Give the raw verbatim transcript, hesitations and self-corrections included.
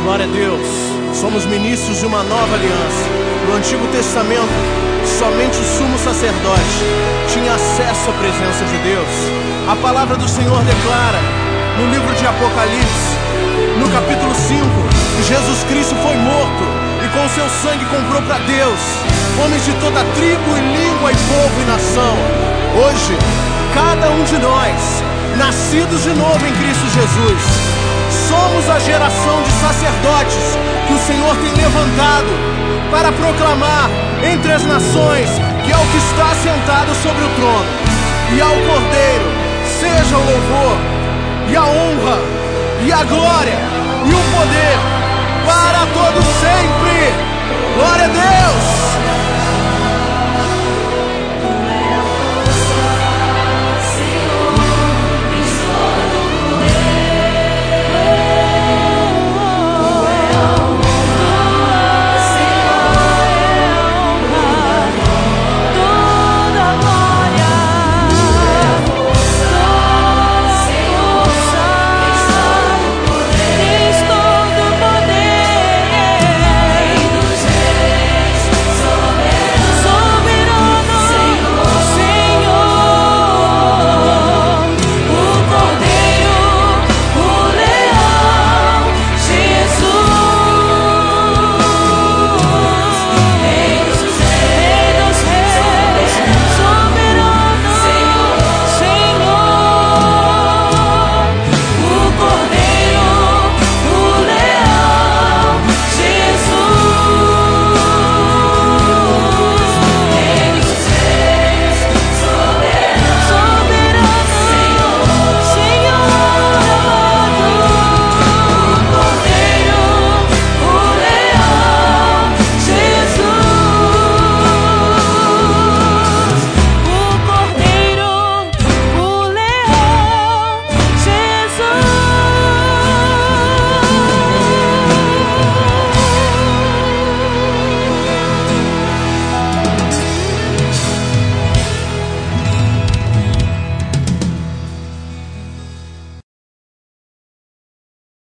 Glória a Deus. Somos ministros de uma nova aliança. No Antigo Testamento, somente o sumo sacerdote tinha acesso à presença de Deus. A palavra do Senhor declara, no livro de Apocalipse, no capítulo cinco, que Jesus Cristo foi morto e com seu sangue comprou para Deus homens de toda tribo e língua e povo e nação. Hoje, cada um de nós, nascidos de novo em Cristo Jesus, somos a geração de sacerdotes que o Senhor tem levantado para proclamar entre as nações que ao que está sentado sobre o trono e ao Cordeiro seja o louvor e a honra e a glória e o poder para todo sempre. Glória a Deus!